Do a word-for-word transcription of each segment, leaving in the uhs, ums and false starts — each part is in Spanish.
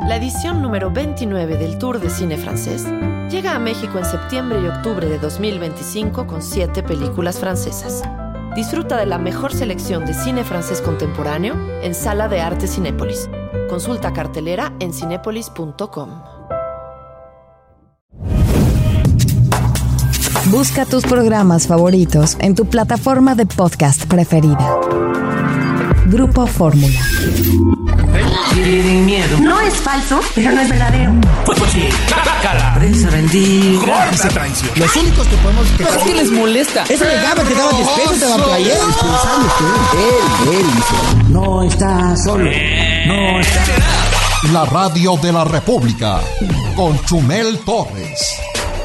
La edición número veintinueve del Tour de Cine Francés llega a México en septiembre y octubre de dos mil veinticinco con siete películas francesas. Disfruta de la mejor selección de cine francés contemporáneo en Sala de Arte Cinépolis. Consulta cartelera en cinépolis punto com. Busca tus programas favoritos en tu plataforma de podcast preferida. Grupo Fórmula. Tienen miedo. No es falso, pero no es verdadero. Pues sí, la prensa bendiga. Esa traición. Los únicos que podemos quejar. Es que les molesta. Ese legado que daba diez pesos de la playera. Dispensable usted. Él, él hizo. No está solo. No está. La radio de la República con Chumel Torres.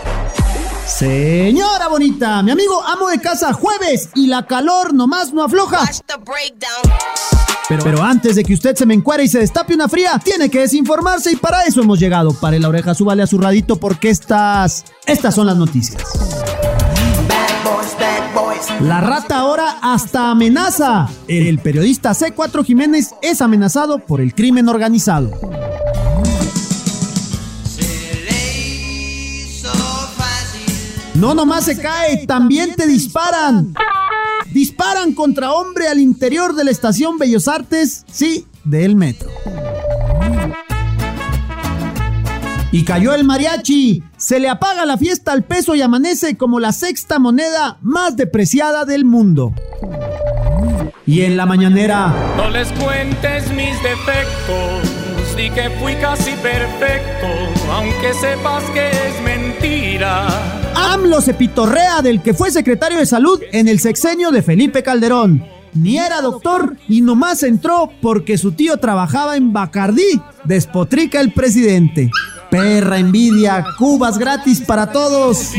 Señora bonita, mi amigo amo de casa, jueves y la calor nomás no afloja. Pero, pero antes de que usted se me encuere y se destape una fría, tiene que desinformarse y para eso hemos llegado. Pare la oreja, súbale a su radito porque estas, estas son las noticias. La rata ahora hasta amenaza. El periodista C cuatro Jiménez es amenazado por el crimen organizado. No nomás se cae, también te disparan. Disparan contra hombre al interior de la estación Bellos Artes, sí, del metro. Y cayó el mariachi. Se le apaga la fiesta al peso y amanece como la sexta moneda más depreciada del mundo. Y en la mañanera... No les cuentes mis defectos, di que fui casi perfecto, aunque sepas que es mentira. AMLO se pitorrea del que fue secretario de salud en el sexenio de Felipe Calderón. Ni era doctor y nomás entró porque su tío trabajaba en Bacardí. Despotrica el presidente. Perra envidia, cubas gratis para todos.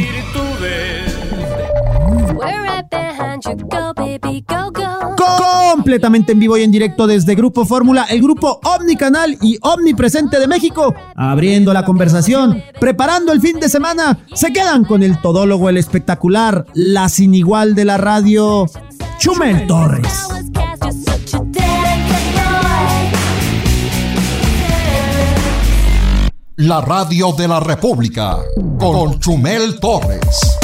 Completamente en vivo y en directo desde Grupo Fórmula, el grupo omnicanal y omnipresente de México, abriendo la conversación, preparando el fin de semana. Se quedan con el todólogo, el espectacular, la sin igual de la radio, Chumel Torres. La radio de la República con Chumel Torres.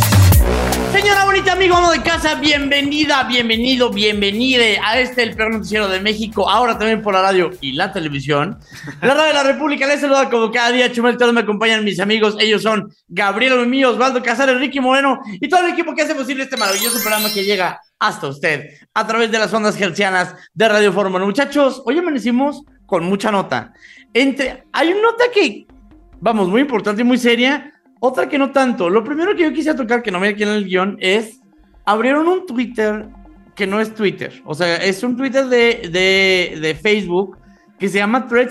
Señora bonita, amigo, amo de casa, bienvenida, bienvenido, bienvenide a este, el peor noticiero de México, ahora también por la radio y la televisión. La radio de la República les saluda como cada día, Chumel Torres, me acompañan mis amigos, ellos son Gabriel Mimí, Osvaldo Casares, Ricky Moreno y todo el equipo que hace posible este maravilloso programa que llega hasta usted a través de las ondas hertzianas de Radio Fórmula. Muchachos, hoy amanecimos con mucha nota. Entre, hay una nota que, vamos, muy importante y muy seria, otra que no tanto. Lo primero que yo quisiera tocar, que no me aquí en el guión, es, abrieron un Twitter que no es Twitter. O sea, es un Twitter de, de, de Facebook que se llama Threads.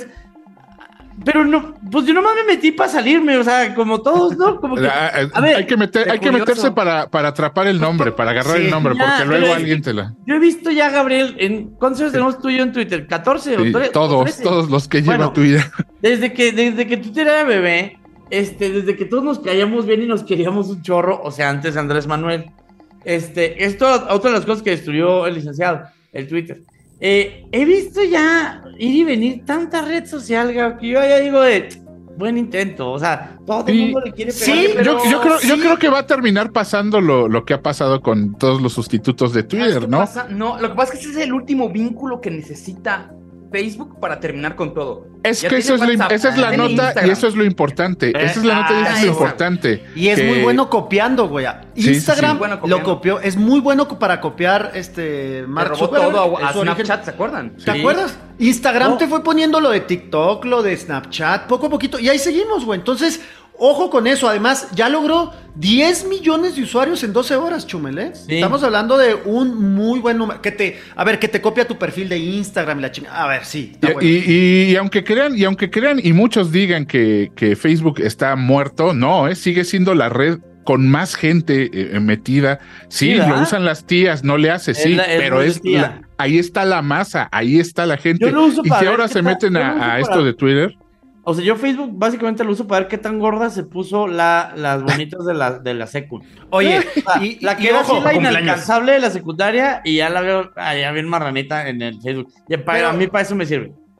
Pero no, pues yo nomás me metí para salirme, o sea, como todos, ¿no? Como que, a ver, hay que, meter, hay que meterse para, para atrapar el nombre, para agarrar sí, el nombre, ya, porque luego alguien te la... Yo he visto ya, Gabriel, en ¿cuántos años tenemos tú y yo en Twitter? ¿catorce sí, o trece? Todos, o trece. Todos los que bueno, lleva Twitter. Desde que, desde que Twitter era bebé, este, desde que todos nos caíamos bien y nos queríamos un chorro, o sea, antes Andrés Manuel, este, esto, otra de las cosas que destruyó el licenciado, el Twitter. Eh, he visto ya ir y venir tanta red social, Gab, que yo ya digo de... Buen intento, o sea, todo el mundo le quiere pegar. Sí, pero... yo, yo, creo, sí. yo creo que va a terminar pasando lo, lo que ha pasado con todos los sustitutos de Twitter, ¿no? Pasa? No, lo que pasa es que ese es el último vínculo que necesita Facebook para terminar con todo. Es ya que eso es lo, esa es la nota Instagram. y eso es lo importante. Eh, esa es la nota y eso es lo importante. Y es que... muy bueno copiando, güey. Sí, Instagram sí, sí. Bueno, lo copió, es muy bueno para copiar este Mark robó todo a, a Snapchat, ¿se acuerdan? ¿Te sí. acuerdas? Instagram no. te fue poniendo lo de TikTok, lo de Snapchat, poco a poquito, y ahí seguimos, güey. Entonces, ojo con eso. Además, ya logró diez millones de usuarios en doce horas, Chumel, ¿eh? Sí. Estamos hablando de un muy buen número. Que te, a ver, que te copia tu perfil de Instagram y la chingada. A ver, sí. Y, bueno. y, y, y aunque crean, y aunque crean, y muchos digan que, que Facebook está muerto, no, ¿eh? Sigue siendo la red con más gente eh, metida. Sí, sí lo usan las tías, no le hace, sí, la, pero es la, ahí está la masa, ahí está la gente. Yo lo uso y para si ver ahora se está, meten a, a para... esto de Twitter. O sea, yo Facebook básicamente lo uso para ver qué tan gorda se puso la, las bonitas de la, de la secu. Oye, o sea, y, la que y era ojo, así la inalcanzable de la secundaria y ya la veo allá bien marranita en el Facebook. Y para, pero, a mí para eso me sirve.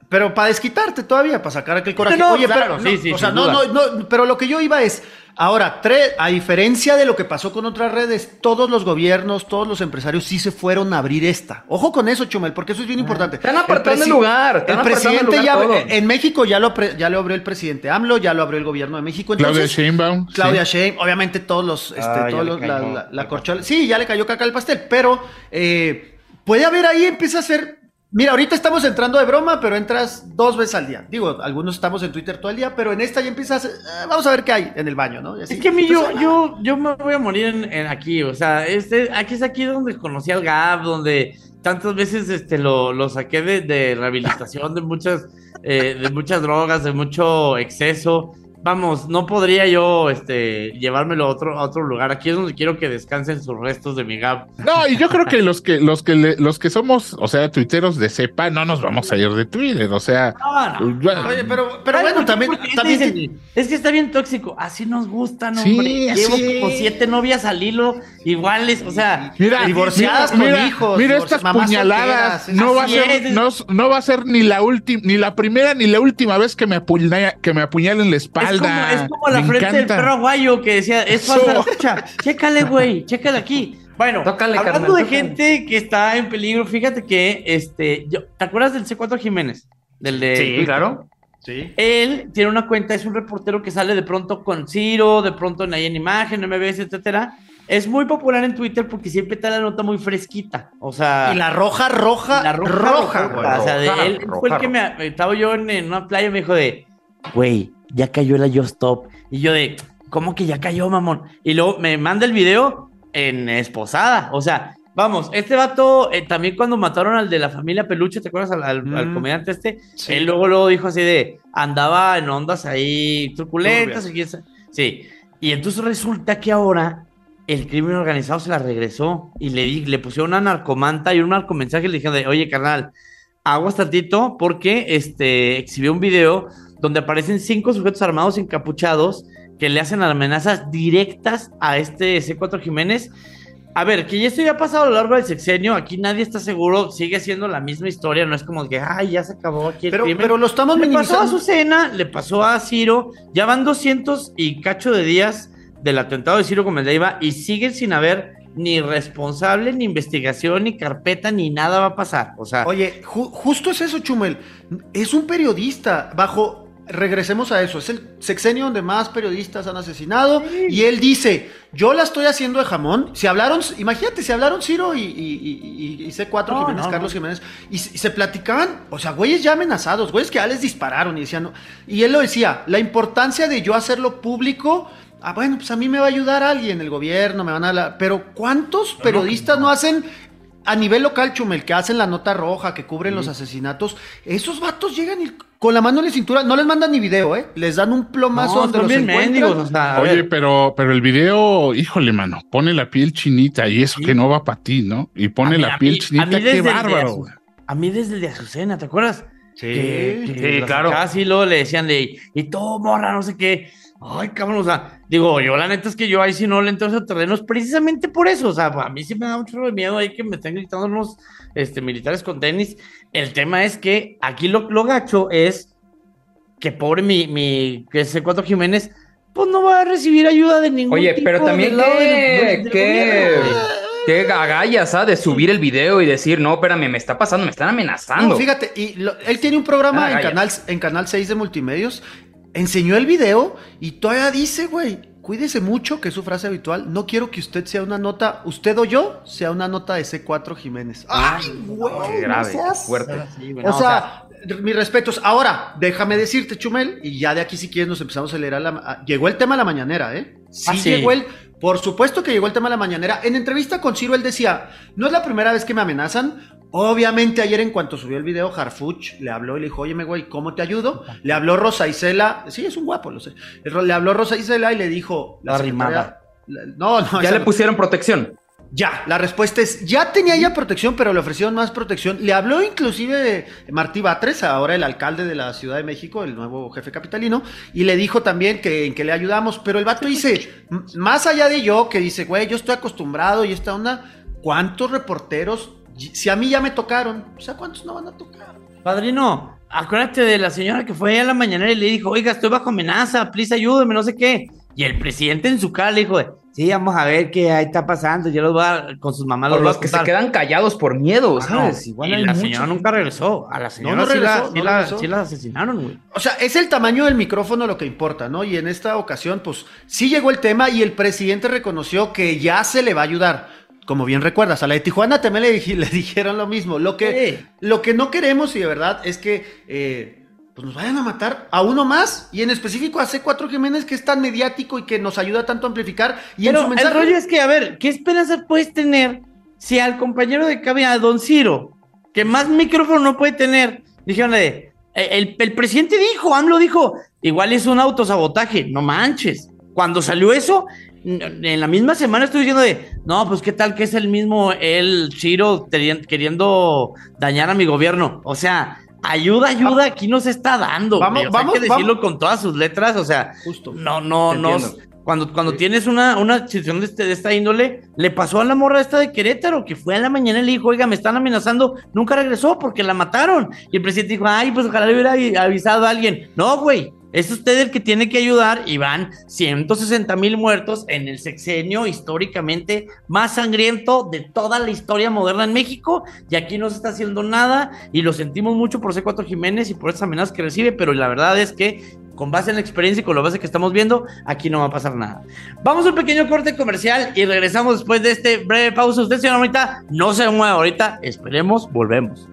pero para desquitarte todavía, para sacar aquel coraje. No, no, Oye, claro, pero, sí, no, sí, o sea, sin no, duda. no, no, pero lo que yo iba es, ahora, tre- a diferencia de lo que pasó con otras redes, todos los gobiernos, todos los empresarios sí se fueron a abrir esta. Ojo con eso, Chumel, porque eso es bien importante. Están apartando presi- el lugar, están El apartando el presidente lugar ya, todo. en México ya lo, pre- ya lo abrió el presidente AMLO, ya lo abrió el gobierno de México. Entonces, Claudia Sheinbaum. Claudia sí. Sheinbaum, obviamente todos los, este, Ah, ya todos le los- la, cayó. la, la corchola. Sí, ya le cayó caca al pastel, pero eh, puede haber ahí, empieza a ser. Mira, ahorita estamos entrando de broma, pero entras dos veces al día. Digo, algunos estamos en Twitter todo el día, pero en esta ya empiezas, eh, vamos a ver qué hay en el baño, ¿no? Y así. Es que a mí yo, Entonces, yo, yo me voy a morir en, en aquí, o sea, este, aquí es aquí donde conocí al Gab, donde tantas veces este, lo, lo saqué de, de rehabilitación, de muchas, eh, de muchas drogas, de mucho exceso. Vamos, no podría yo este, llevármelo a otro, a otro lugar. Aquí es donde quiero que descansen sus restos de mi Gab. No, y yo creo que los que los que le- los que somos, o sea, tuiteros de cepa, no nos vamos a ir de Twitter, o sea, No, no. bueno, Oye, pero, pero Ay, bueno, porque- también, porque también dicen, es que está bien tóxico, así nos gustan, Sí, hombre. Llevo sí. como siete novias al hilo, iguales, o sea, mira, divorciadas mira, con mira, hijos, mira divorci- estas mamás puñaladas, solteras, no va a así ser, es. no, no va a ser ni la última, ni la primera ni la última vez que me apuñala, que me apuñalen la es como, espalda. es como la Me frente del encanta. perro aguayo que decía, es Eso. falsa la fecha, chécale, güey, chécale aquí. Bueno, Tócale, hablando carnal, de tócale. gente que está en peligro, fíjate que, este, yo, ¿te acuerdas del C cuatro Jiménez? Del de Sí, Twitter. claro. Sí. Él tiene una cuenta, es un reportero que sale de pronto con Ciro, de pronto en ahí en Imagen, M B S, etcétera. Es muy popular en Twitter porque siempre está la nota muy fresquita. O sea, Y la roja, roja, la roja, roja, roja, güey. o sea, de roja, él roja, fue el que me estaba yo en, en una playa y me dijo de, güey, ya cayó la Just Stop. Y yo de, ¿cómo que ya cayó, mamón? Y luego me manda el video en esposada. O sea, vamos, este vato, eh, también cuando mataron al de la familia Peluche, ¿te acuerdas? Al, al, Mm. al comediante este, Sí. él luego, luego dijo así de, andaba en ondas ahí truculentas. Turbias. Y quién sabe- sí, y entonces resulta que ahora el crimen organizado se la regresó y le, di- le pusieron una narcomanta y un narcomensaje y le dijeron de, oye, carnal, aguas tantito porque este, exhibió un video donde aparecen cinco sujetos armados encapuchados que le hacen amenazas directas a este C cuatro Jiménez. A ver, que ya esto ya ha pasado a lo largo del sexenio, aquí nadie está seguro, sigue siendo la misma historia, no es como que, ay, ya se acabó aquí el Pero, crimen. pero lo estamos Le pasó a minimizando. Azucena, le pasó a Ciro, ya van doscientos y cacho de días del atentado de Ciro Gómez Leiva y siguen sin haber ni responsable, ni investigación, ni carpeta, ni nada va a pasar. O sea, Oye, ju- justo es eso, Chumel. Es un periodista bajo. Regresemos a eso. Es el sexenio donde más periodistas han asesinado. Y él dice: yo la estoy haciendo de jamón. Si hablaron, imagínate, si hablaron Ciro y, y, y, y C cuatro No, Jiménez, no, Carlos no. Jiménez, y, y se platicaban, o sea, güeyes ya amenazados, güeyes que ya les dispararon y decían, no. Y él lo decía: la importancia de yo hacerlo público. Ah, bueno, pues a mí me va a ayudar alguien, el gobierno, me van a la... Pero ¿cuántos periodistas no hacen a nivel local, Chumel, que hacen la nota roja, que cubren los asesinatos? Esos vatos llegan y con la mano en la cintura, no les mandan ni video, ¿eh? Les dan un plomazo no, donde son los bien encuentran. mendigos, o sea, a Oye, ver. pero, pero el video, híjole, mano, pone la piel chinita y eso Sí. que no va para ti, ¿no? Y pone A mí- la a piel mí- chinita, a mí qué desde el de bárbaro. Azu- güey. A mí desde el de Azucena, ¿te acuerdas? Sí, Que- que sí, la claro. sacaba así, luego le decían de, y todo morra, no sé qué. Ay, cabrón, o sea, digo, yo la neta es que yo ahí sí no le entro a esos terrenos precisamente por eso, o sea, a mí sí me da mucho miedo ahí que me estén gritando unos este, militares con tenis. El tema es que aquí lo, lo gacho es que pobre mi, mi, que ese cuatro Jiménez, pues no va a recibir ayuda de ningún Oye, tipo pero también del lado qué, del- del qué, gobierno, güey. qué agallas, ¿ah? De subir el video y decir, no, espérame, me está pasando, me están amenazando. No, fíjate, y lo- él tiene un programa Ah, en, gallas. canal, en Canal seis de Multimedios, enseñó el video y todavía dice, güey, cuídese mucho, que es su frase habitual, no quiero que usted sea una nota, usted o yo, sea una nota de C cuatro Jiménez. ¡Ay, güey! Qué grave, no seas- qué fuerte. Sí, güey, O no, sea, mis respetos. Ahora, déjame decirte, Chumel, y ya de aquí si quieres nos empezamos a acelerar la... a- llegó el tema de la mañanera, ¿eh? Sí, Ah, sí. llegó el... Por supuesto que llegó el tema de la mañanera. En entrevista con Ciro, él decía, no es la primera vez que me amenazan. Obviamente ayer en cuanto subió el video, Harfuch le habló y le dijo, óyeme, güey, ¿cómo te ayudo? Le habló Rosa Isela, sí, es un guapo, lo sé. Le habló Rosa Isela y le dijo... La rimada. la- No, no. Ya esa le no. pusieron protección. Ya, la respuesta es, ya tenía ella protección, pero le ofrecieron más protección. Le habló inclusive Martí Batres, ahora el alcalde de la Ciudad de México, el nuevo jefe capitalino, y le dijo también que en que le ayudamos, pero el vato dice, m- más allá de yo, que dice, güey, yo estoy acostumbrado y esta onda, ¿cuántos reporteros, si a mí ya me tocaron, o sea, cuántos no van a tocar? Padrino, acuérdate de la señora que fue a la mañanera y le dijo, oiga, estoy bajo amenaza, please ayúdeme, no sé qué. Y el presidente en su cara le dijo, sí, vamos a ver qué ahí está pasando, yo los voy a, con sus mamás Por los, los que se quedan callados por miedo, ¿sabes? No, Igual y hay la mucho. señora nunca regresó, a la señora No, no sí, regresó, la, sí, no la, regresó. sí la asesinaron, güey. O sea, es el tamaño del micrófono lo que importa, ¿no? Y en esta ocasión, pues, sí llegó el tema y el presidente reconoció que ya se le va a ayudar. Como bien recuerdas, a la de Tijuana también le, di- le dijeron lo mismo. Lo que, Sí. lo que no queremos, y de verdad, es que eh, pues nos vayan a matar a uno más. Y en específico a C cuatro Jiménez, que es tan mediático y que nos ayuda tanto a amplificar. Y Pero en su el mensaje... rollo es que, a ver, ¿qué esperanza puedes tener si al compañero de cabina, a Don Ciro, que más micrófono no puede tener, dijeron de, el, el presidente dijo, AMLO dijo, igual es un autosabotaje, no manches. Cuando salió eso, en la misma semana estoy diciendo de, no, pues qué tal que es el mismo el Ciro teri- queriendo dañar a mi gobierno. O sea, ayuda, ayuda, aquí no se está dando. Vamos, güey. O sea, vamos, hay que decirlo vamos. con todas sus letras, o sea, Justo. no, no, Te no. entiendo. Cuando, cuando tienes una, una situación de, este, de esta índole, le pasó a la morra esta de Querétaro, que fue a la mañana y le dijo, oiga, me están amenazando, nunca regresó porque la mataron. Y el presidente dijo, ay, pues ojalá le hubiera avisado a alguien. No, güey, es usted el que tiene que ayudar y van ciento sesenta mil muertos en el sexenio históricamente más sangriento de toda la historia moderna en México, y aquí no se está haciendo nada y lo sentimos mucho por C cuatro Jiménez y por esas amenazas que recibe, pero la verdad es que con base en la experiencia y con la base que estamos viendo, aquí no va a pasar nada. Vamos a un pequeño corte comercial y regresamos después de este breve pausa. Usted, señora Morita, no se mueva ahorita, esperemos, volvemos.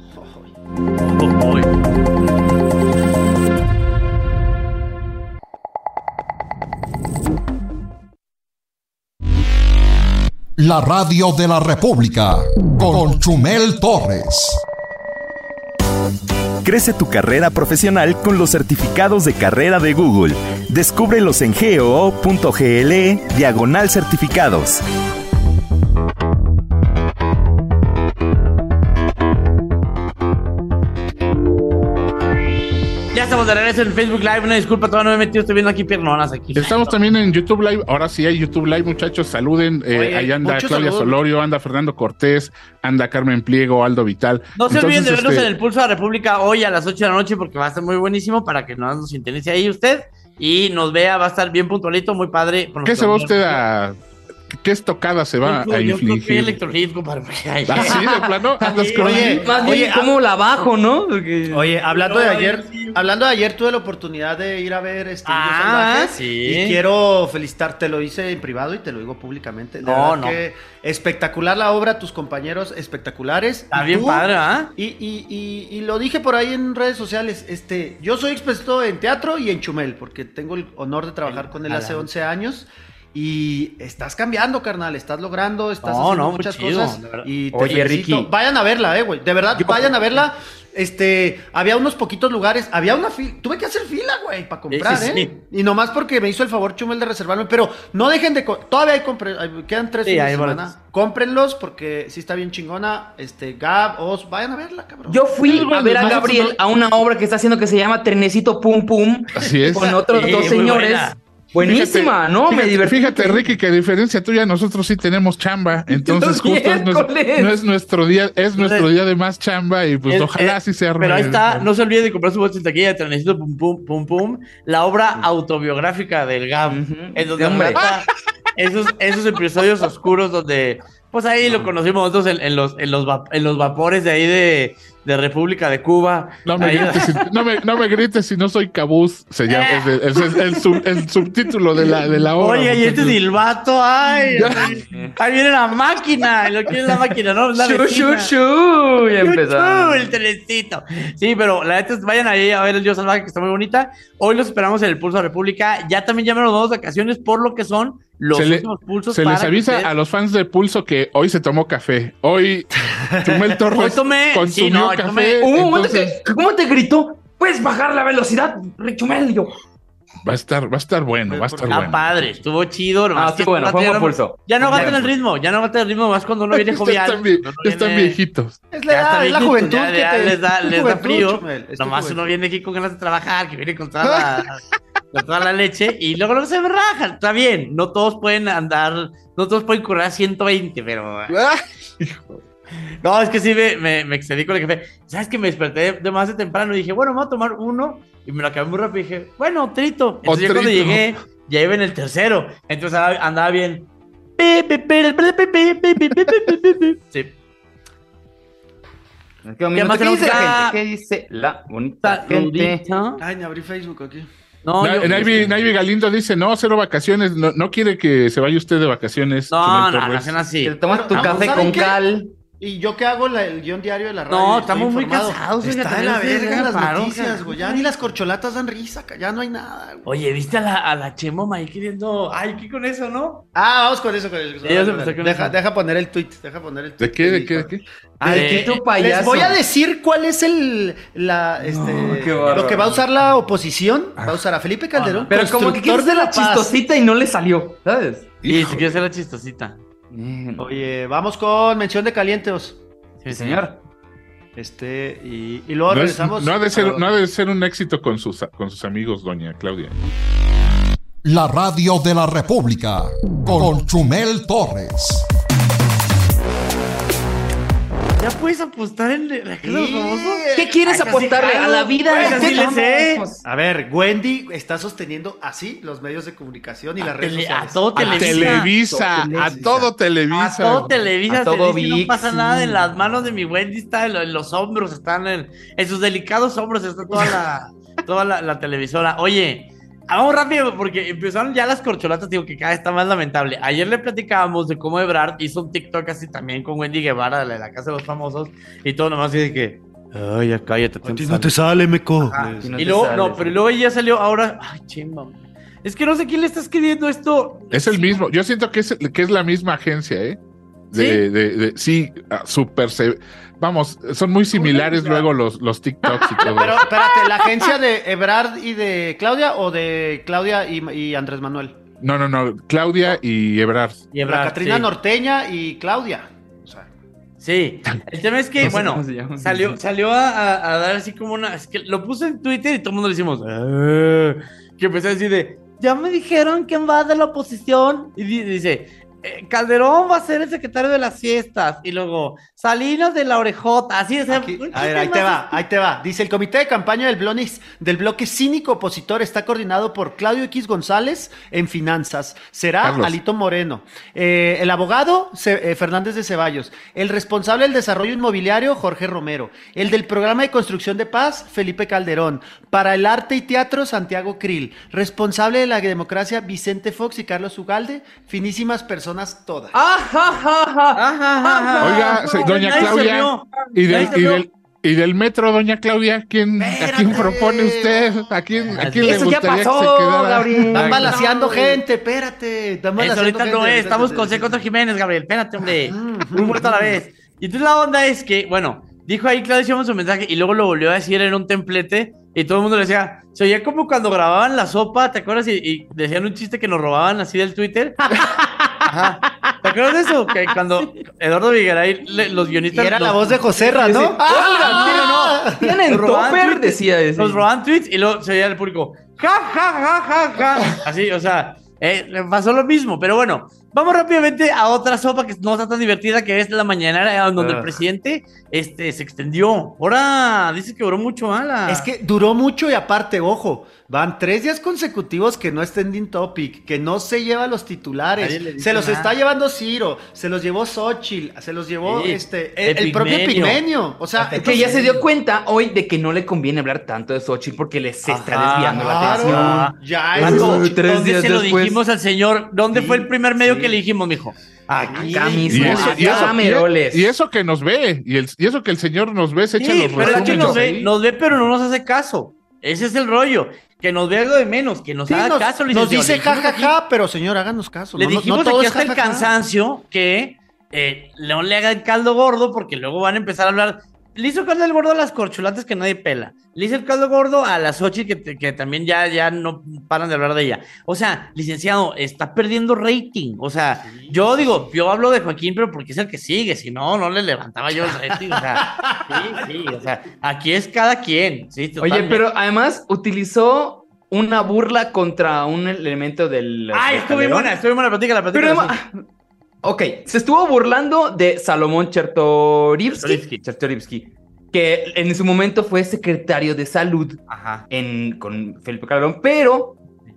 La radio de la República con Chumel Torres. Crece tu carrera profesional con los certificados de carrera de Google. Descúbrelos en goo.gle diagonal certificados. Ya estamos de regreso en Facebook Live. Una disculpa, todavía no me he metido, estoy viendo aquí piernonas aquí. Estamos también en YouTube Live. Ahora sí hay YouTube Live, muchachos. Saluden. Eh, Oye, ahí anda muchos Claudia saludos. Solorio, anda Fernando Cortés, anda Carmen Pliego, Aldo Vital. No se olviden de Entonces, vernos este, en el Pulso de la República hoy a las ocho de la noche porque va a estar muy buenísimo para que no nos sintonice ahí usted y nos vea, va a estar bien puntualito, muy padre. ¿Qué se va usted a...? ¿Qué estocada se va Yo, a yo creo que infligir? Electrolit, compadre. porque ahí- ¿Ah, sí? ¿De plano? ¿Andas con- Oye, Más bien, oye, ¿cómo la bajo, no? Porque- Oye, hablando No, de oye, ayer, sí. hablando de ayer tuve la oportunidad de ir a ver este Niños Ah, Salvajes sí. y quiero felicitarte, lo hice en privado y te lo digo públicamente. De No, verdad no. que espectacular la obra, tus compañeros espectaculares. Está Y bien tú- padre, ¿ah? Y, y, y, y lo dije por ahí en redes sociales, este, yo soy experto en teatro y en Chumel, porque tengo el honor de trabajar con él hace once años. Y estás cambiando, carnal, estás logrando, estás No, haciendo no, muy muchas chido, cosas. de verdad. Y te Oye, felicito. Ricky. Vayan a verla, eh, güey. De verdad, vayan a verla. Este, había unos poquitos lugares, había una fila, tuve que hacer fila, güey, para comprar, Sí, sí, ¿eh? Y nomás porque me hizo el favor Chumel de reservarme, pero no dejen de, co- todavía hay, compre- hay- quedan tres Sí, fines hay de semana. boletos. Cómprenlos porque sí está bien chingona. Este, Gab, Os, vayan a verla, cabrón. Yo fui a ver a Además, Gabriel eso no- a una obra que está haciendo que se llama Trenecito Pum Pum. Así es. Con otros Sí, dos muy señores. buena. Buenísima, Fíjate, ¿no? Fíjate, Me divertí. Fíjate, Ricky, que a diferencia tuya, nosotros sí tenemos chamba. Entonces, Los justo es nuestro, miércoles. no es nuestro día, es nuestro día de más chamba y pues Es- ojalá es- así se arme. Pero ahí está, no se olvide de comprar su bolsa de taquilla de Trenecito Pum Pum Pum Pum, la obra autobiográfica del Gab, Ujú. en donde Sí, hombre. relata esos, esos episodios oscuros donde, pues ahí lo conocimos nosotros en, en los, en, los, va- en los vapores de ahí de, de República de Cuba. No me, Ahí- grites, si, no, me, no me grites si no soy cabuz. Se llama, es, de- es el, el sub- el subtítulo de la, de la obra. Oye, y este muchachos. silbato, ay, ay, ahí viene la máquina, y lo que es la máquina, ¿no? La Shu, vecina. shu, shu. Ya Chu, empezamos. chu, el telecito. Sí, pero la neta, vayan ahí a ver el Dios Salvaje, que está muy bonita. Hoy los esperamos en el Pulso de la República. Ya también ya me nos vamos de vacaciones por lo que son los Se le- últimos pulsos. Se para les que avisa ustedes- a los fans de Pulso que hoy se tomó café. Hoy Chumel Torres Hoy tomé- consumió sí, no, café. tomé- Hubo un momento entonces que- ¿Cómo te gritó? Puedes bajar la velocidad, Richumel. Y yo, va a estar, va a estar bueno, va a estar Está bueno. padre, estuvo chido. nomás Ah, estuvo que bueno, ya fue un no- buen pulso. Ya no Ya aguantan no. el ritmo, ya no aguantan el ritmo, más cuando uno viene Ya jovial. están, vie- cuando ya están viene- viejitos. Es la Ya edad, está es la viejito, juventud ya- que ya te... les da, es tu les da juventud, frío. Chumel, es tu Nomás juventud. uno viene aquí con ganas de trabajar, que viene con toda la, con toda la leche y luego luego se raja. Está bien, no todos pueden andar, no todos pueden correr a ciento veinte, pero No, es que sí me, me, me excedí con el café. ¿Sabes que me desperté demasiado temprano? Y dije, bueno, me voy a tomar uno. Y me lo acabé muy rápido y dije, bueno, trito. Entonces yo cuando llegué, ya iba en el tercero. Entonces andaba bien. Sí. ¿Qué más tenemos que la gente? ¿Qué dice la bonita gente? Ay, me abrí Facebook aquí. No, no, yo, Naivi, Naivi Galindo dice, no, cero vacaciones, no, no quiere que se vaya usted de vacaciones. No, no, no, hacen así. Que tomas tu café con cal. ¿Y yo qué hago la, el guión diario de la radio? No, estamos muy cansados. Está de la verga las paro, noticias, güey. Ya ni las corcholatas dan risa, ya no hay nada, güey. Oye, ¿viste a la, a la Chemo ahí queriendo? Ay, ¿qué con eso, no? Ah, vamos con eso, con eso. Sí, con con deja, eso. deja poner el tweet, deja poner el tweet. ¿De qué, de qué, de qué? Ay, eh, qué payaso. Les voy a decir cuál es el, la, este, no, lo que va a usar la oposición. Va a usar a Felipe Calderón. Pero como que quiere hacer la chistosita y no le salió, ¿sabes? Sí, si quiere hacer la chistosita. Oye, vamos con mención de calientos. Sí, señor. Este, y, y luego no regresamos. Es, no, ha de ser, no ha de ser un éxito con sus, con sus amigos, doña Claudia. La radio de la República, con Chumel Torres. ¿Ya puedes apostar en la casa de los famosos? ¿Qué quieres Ay, apostarle a la vida? Pues, así le sé. A ver, Wendy está sosteniendo así los medios de comunicación y a las redes tele, sociales. A todo Televisa. Televisa, a todo Televisa. A todo Televisa. A todo Televisa, Vix, no pasa sí. nada en las manos de mi Wendy, está en, en los hombros, están en, en sus delicados hombros, está toda la, toda la, la televisora. Oye, vamos rápido, porque empezaron ya las corcholatas, digo que cada vez está más lamentable. Ayer le platicábamos de cómo Ebrard hizo un TikTok así también con Wendy Guevara, de la Casa de los Famosos, y todo nomás así de que, ay, ya cállate. A ti no te sale, meco. No y luego, sale, no, pero luego ella salió ahora, ay, chimba. Es que no sé quién le está escribiendo esto. Es el mismo, yo siento que es, que es la misma agencia, ¿eh? De, ¿Sí? De, de, de, sí, súper. Vamos, son muy similares luego los, los TikToks y todo. Pero espérate, ¿la agencia de Ebrard y de Claudia o de Claudia y, y Andrés Manuel? No, no, no, Claudia y Ebrard. Y Ebrard, la Catrina sí. Norteña y Claudia. O sea. Sí, el tema es que, no sé bueno, salió, salió a, a dar así como una... Es que lo puse en Twitter y todo el mundo le decimos... Ah", que empezó a decir de... Ya me dijeron quién va de la oposición. Y dice... Eh, Calderón va a ser el secretario de las fiestas. Y luego, Salinas de la orejota. Así es. Aquí, a ver, ahí te va, ahí te va. Dice, el comité de campaña del, blonis, del bloque cínico opositor está coordinado por Claudio X González en finanzas. Será Carlos. Alito Moreno. Eh, el abogado, Ce, eh, Fernández de Ceballos. El responsable del desarrollo inmobiliario, Jorge Romero. El del programa de construcción de paz, Felipe Calderón. Para el arte y teatro, Santiago Krill. Responsable de la democracia, Vicente Fox y Carlos Ugalde. Finísimas personas todas. Oiga, doña Claudia, y del, y, del, y del metro, doña Claudia, ¿quién, ¿a quién propone usted? ¿A quién, a quién le gustaría pasó, que se quedara? Gabriel. Están balaseando no, gente, espérate. Están Eso ahorita gente, no es, estamos con C. contra Jiménez, Gabriel, espérate, hombre. Muy muerto a la vez. Y entonces la onda es que, bueno, dijo ahí Claudia Sheinbaum su mensaje y luego lo volvió a decir en un templete y todo el mundo le decía, se oía como cuando grababan La Sopa, ¿te acuerdas? Y, y decían un chiste que nos robaban así del Twitter. Ajá. ¿Te acuerdas de eso? Que cuando Eduardo Vigueray, le, los guionistas... Y era los, la voz de Joserra, ¿no? Sí, ¡Ah! no, no. Tienen topper, decía eso. Los robaban tweets y luego se oía el público, ja, ja, ja, ja, ja. Así, o sea, eh, le pasó lo mismo, pero bueno. Vamos rápidamente a otra sopa que no está tan divertida, que es la mañanera, donde uh. el presidente este, se extendió. Ahora dice que duró mucho, mala. Es que duró mucho y aparte, ojo, van tres días consecutivos que no es trending topic, que no se lleva los titulares. Se los nada. está llevando Ciro, se los llevó Xochitl, se los llevó sí, este el, el, el propio Pigmenio. O sea, entonces, que ya se dio cuenta hoy de que no le conviene hablar tanto de Xochitl porque les se está desviando claro, la atención. Ya es ¿Dónde, tres ¿dónde días se después? Lo dijimos al señor? ¿Dónde sí, fue el primer medio sí. que le dijimos, mijo? Aquí mismo, y eso, y, eso, y, y eso que nos ve, y, el, y eso que el señor nos ve, se echa sí, los pero es que nos ve, nos ve, pero no nos hace caso. Ese es el rollo. Que nos vea algo de menos, que nos sí, nos, haga caso. Nos dice jajaja, ja, ja, pero señor, háganos caso. Le no, dijimos no aquí hasta ja, ja, el cansancio que eh, no le hagan caldo gordo, porque luego van a empezar a hablar. Le hizo caldo el gordo a las corcholatas que nadie pela. Le hizo el caldo gordo a las Xochitl que, que también ya, ya no paran de hablar de ella. O sea, licenciado, está perdiendo rating. O sea, sí, yo digo, yo hablo de Joaquín, pero porque es el que sigue. Si no, no le levantaba yo el rating. O sea, sí, sí. O sea, aquí es cada quien. Sí, oye, pero además utilizó una burla contra un elemento del... ¡Ay, estuvo bien buena! Estuvo bien buena, platica la platica. Pero, Ok, se estuvo burlando de Salomón Chertorivsky, Chertorivsky, que en su momento fue secretario de salud Ajá. En, con Felipe Calderón, pero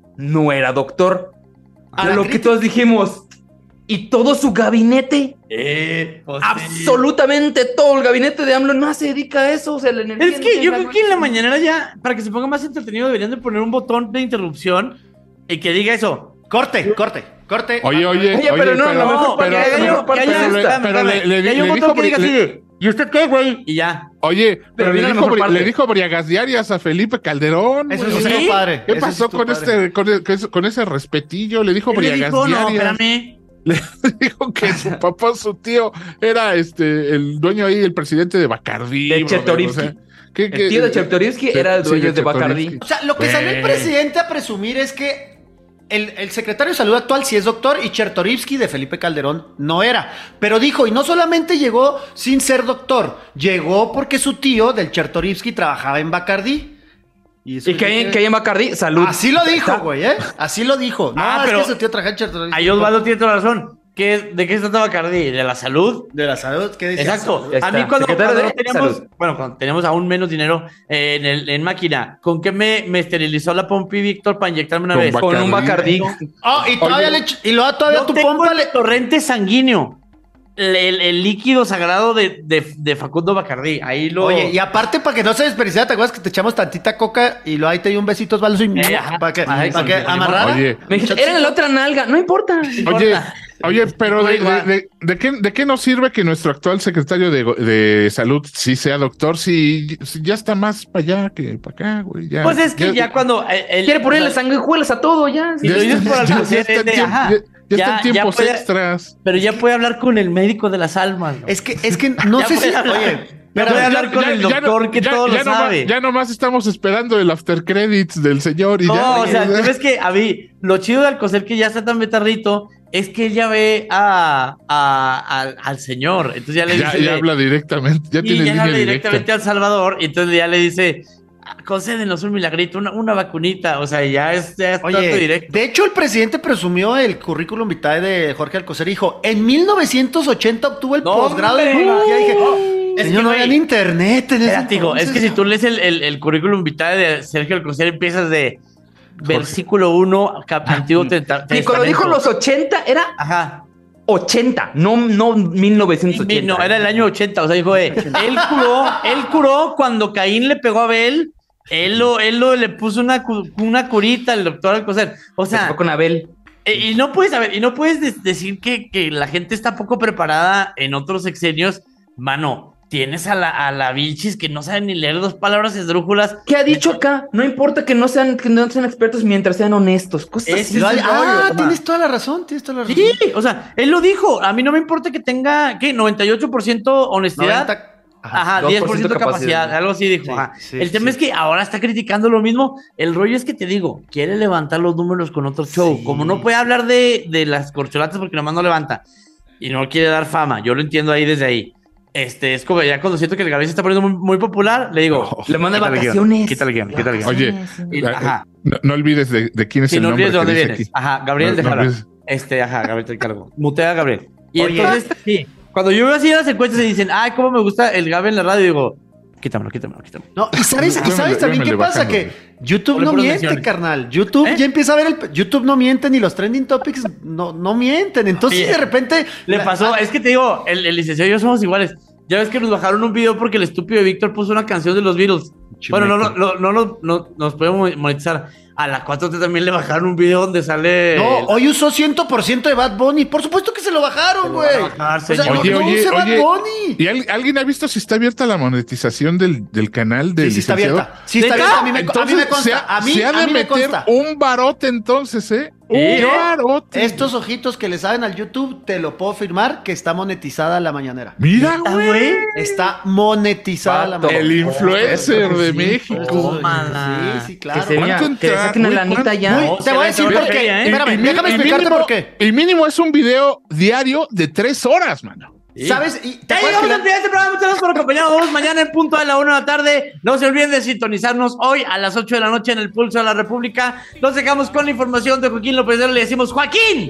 no era doctor. A lo crítica. que todos dijimos, y todo su gabinete, Eh, pues absolutamente todo el gabinete de AMLO no se dedica a eso. O sea, la energía Es que no yo llega, creo que en la mañanera ya, para que se ponga más entretenido, deberían de poner un botón de interrupción y que diga eso. Corte, corte, corte. Oye, oye, Oye, pero no, pero, no, mejor pero, para que haya- pero- para que pero haya- le- espérame, pero le- le- Que haya un le botón dijo que diga Bri- así le- de, ¿y usted qué, güey? Y ya. Oye, pero, viene le, la dijo, mejor Bri- parte. le dijo briagas diarias a Felipe Calderón. Eso güey. sí estuvo padre. ¿Qué Eso sí pasó estuvo con padre. este, con, el- con ese- con ese respetillo? Le dijo ¿Qué le briagas dijo? No, diarias. espérame. Le dijo que su papá, su tío, era este el dueño ahí, el presidente de Bacardí. De brother, Chertorivsky. o sea, ¿qué- El qué- tío de Chertorivsky sí, era el sí, dueño de de Bacardí. Chertorivsky. O sea, lo que salió el Güey. presidente a presumir es que el, el secretario de salud actual sí es doctor y Chertorivsky de Felipe Calderón no era. Pero dijo, y no solamente llegó sin ser doctor, llegó porque su tío del Chertorivsky trabajaba en Bacardí. Y, eso Y que hay, es- que hay en Bacardí, salud. Así lo dijo, güey, ¿eh? Así lo dijo. No, Ah, es pero que su tío trabajaba en Chertorivsky. Ahí Osvaldo tiene toda la razón. ¿Qué, ¿De qué se trata Bacardí? ¿De la salud? De la salud, ¿qué dices? Exacto. Ya A está. mí cuando, Secretario cuando de no teníamos, Salud. bueno, cuando teníamos aún menos dinero eh, en, el, en máquina, ¿con qué me, me esterilizó la pompi Víctor para inyectarme una Con vez? Con un Bacardí. Bacardí. Oh, y todavía Oye. le ech- y luego todavía Yo tu tengo pompa el le... torrente sanguíneo. El, el- el líquido sagrado de, de, de Facundo Bacardí. Ahí lo. Oye, y aparte, para que no se desperdiciara, ¿te acuerdas que te echamos tantita coca y luego ahí te dio un besito Osvaldo? Y Eh, ajá. para que, Ay, para con- que con amarrara. Oye. Me dijiste, era en la otra nalga, no importa. no Oye, importa. oye, pero de, Igual. de- de- ¿de qué, ¿de qué nos sirve que nuestro actual secretario de, go- de salud sí sea doctor si, si ya está más para allá que para acá, güey? Ya, Pues es que ya, cuando. eh, el- Quiere ponerle o sea, sanguijuelas a todo ya. Si lo dices por ya- ya Alcocer, está es en de, tiempo- ajá, ya- ya está en ya- tiempos ya puede- extras. Pero ya puede hablar con el médico de las almas. ¿no? Es que, es que no Ya sé si. puede hablar. Oye, Ya pero puede ya- hablar con el doctor que todo lo ya nomás- sabe. ya nomás estamos esperando el after credits del señor y No, ya. o sea, ¿tú ves que a mí, lo chido de Alcocer que ya está tan betarrito es que él ya ve a, a- al- al señor. Entonces ya le ya, dice. ya habla directamente, ya y tiene ya línea habla directa. directamente al Salvador. Y entonces ya le dice: concédenos un milagrito, una, una vacunita. O sea, ya es, ya es trato Oye, directo. de hecho, el presidente presumió el currículum vitae de Jorge Alcocer. Dijo: en mil novecientos ochenta obtuvo el No, posgrado en hombre. biología. Dije: No, es señor, que, no güey, había internet en ese Espérate, hijo, es entonces. que si tú lees el, el, el currículum vitae de Sergio Alcocer, empiezas de versículo uno, cap- antiguo tenta- Y cuando dijo testamento. los ochenta, era Ajá. ochenta, no, no mil novecientos ochenta. No, era el año ochenta. O sea, dijo, eh, él curó, él curó cuando Caín le pegó a Abel. Él lo, él lo le puso una, cu- una curita al doctor Alcocer. O Se sea, fue con Abel. eh, y no puedes saber, y no puedes de- decir que, que la gente está poco preparada en otros sexenios. Mano, tienes a la, a la Vilchis que no sabe ni leer dos palabras esdrújulas. ¿Qué ha dicho acá? No importa que no sean, que no sean expertos mientras sean honestos. Cosas Ese así. es Lo- el ah, rollo, toma. tienes toda la razón, tienes toda la razón. Sí, o sea, él lo dijo. A mí no me importa que tenga, ¿qué? noventa y ocho por ciento honestidad. noventa Ajá, dos diez por por ciento ciento capacidad, capacidad. algo así dijo. Sí, ajá. sí, el tema sí. es que ahora está criticando lo mismo. El rollo es que te digo, quiere levantar los números con otro show. Sí. Como no puede hablar de, de las corcholatas porque nomás no levanta y no quiere dar fama, yo lo entiendo ahí desde ahí. Este, es como ya cuando siento que el Gabriel se está poniendo muy, muy popular, le digo, Le manda quítale el guión, vacaciones. Quítale el guión, quítale el guión. Oye, Y- ajá. no, no olvides de, de quién es Si el no nombre olvides de dónde que dice vienes. aquí. Ajá, Gabriel, No- no déjala. olvides. Este, ajá, Gabriel, te encargo. Mutea a Gabriel. Y Oye. entonces, sí, cuando yo veo así las encuestas y dicen, ay, cómo me gusta el Gabe en la radio, digo, quítamelo, quítamelo, quítamelo. No, y sabes, y Llámale- sabes también qué llámale pasa, bajando. que YouTube Ponle no puras miente, menciones. carnal. YouTube ¿Eh? ya empieza a ver el YouTube no miente ni los trending topics no, no mienten. Entonces Sí. de repente Le la- pasó, es que te digo, el, el licenciado y yo somos iguales. Ya ves que nos bajaron un video porque el estúpido de Víctor puso una canción de los Beatles. Bueno, no, no, no, no, no, no nos podemos monetizar. A la cuatro T también le bajaron un video donde sale. No, hoy usó cien por ciento de Bad Bunny. Por supuesto que se lo bajaron, güey. van a bajar, O sea, señor. no, Oye, no oye, use Bad oye. Bunny. ¿Y al- alguien ha visto si está abierta la monetización del, del canal del Sí, sí está licenciado? abierta. Sí está ¿Neta? abierta. A mí me, a mí Entonces, me consta. se ha, a mí, se ha a de mí me meter consta. un barote entonces, ¿eh? Un ¿Eh? barote. Estos ojitos que le saben al YouTube, te lo puedo firmar que está monetizada la mañanera. Mira, Ah, güey. güey. Está monetizada la Vato. mañanera. El influencer de México. Tómala. Sí, sí, claro. Que se vea, ¿Cuánto que le entra? saquen a Muy la anita cuánto- ya. Muy- No, te se voy a ve- decir se ve por qué. feria, ¿eh? Espérame, Y- y déjame mi- y explicarte mínimo- por qué. Y mínimo es un video diario de tres horas, mano. ¿Sabes? Y te Ya acuerdas llegamos que al la- final de este programa. Muchas gracias por acompañarnos. Mañana en punto de la una de la tarde. No se olviden de sintonizarnos hoy a las ocho de la noche en el Pulso de la República. Nos dejamos con la información de Joaquín López. Le decimos, Joaquín,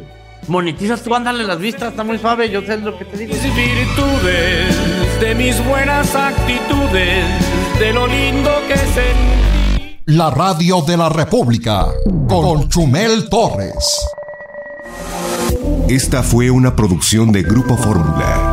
monetizas tú, ándale las vistas, está muy suave, yo sé lo que te digo. Mis virtudes, de mis buenas actitudes, de lo lindo que sentí. La radio de la República, con Chumel Torres. Esta fue una producción de Grupo Fórmula.